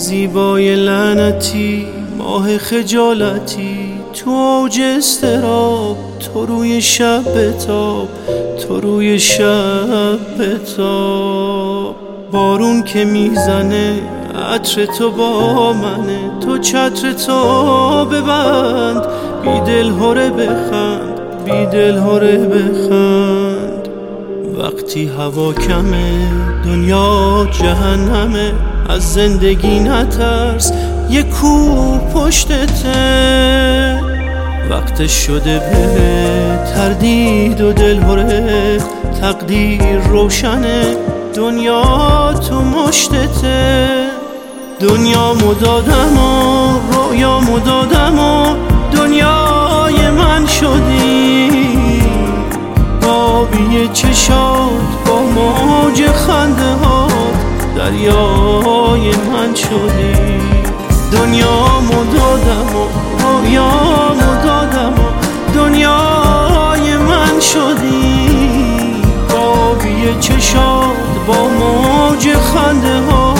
زیبای لعنتی، ماه خجالتی، تو اوج اضطراب، تو روی شب بتاب، تو روی شب بتاب. بارون که میزنه عطر تو با منه، تو چتر تو ببند، بی دل هره بخند، بی دل هره بخند. وقتی هوا کمه دنیا جهنمه، از زندگی نترس یه کوه پشتته. وقتش شده به تردید و دلهره، تقدیر روشنه دنیا تو مشتته. دنیا مدادم و رویا مدادم و دنیای من شدی، آبی چشات با موج خنده ها دریای من شدی. دنیا مدادم و رویا مدادم و دنیای من شدی، آبی چشات با موج خنده ها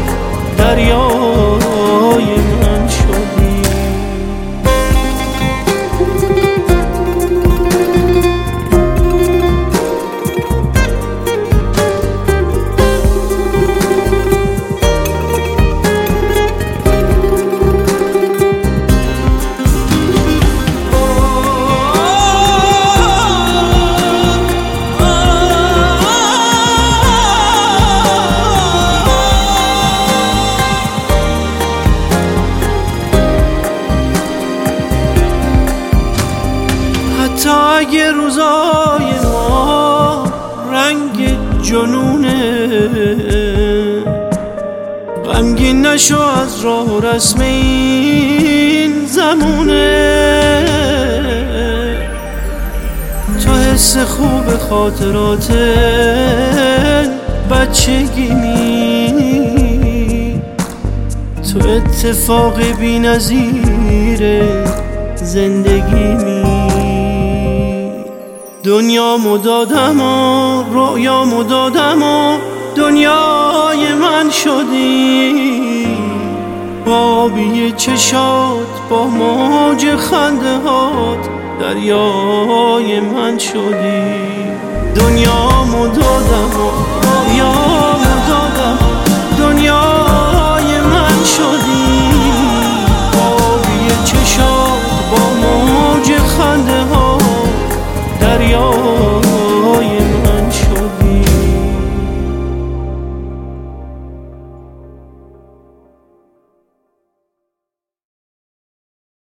دریای من شدی. تا اگه روزای ما رنگ جنونه، غمگین نشو از راه و رسم این زمونه. تو حس خوب خاطرات بچگی می، تو اتفاق بی نظیر زندگی می. دنیا مدادم و رویا مدادم و دنیای من شدی، آبی چشات با موج خنده هات دریای من شدی. دنیا مدادم و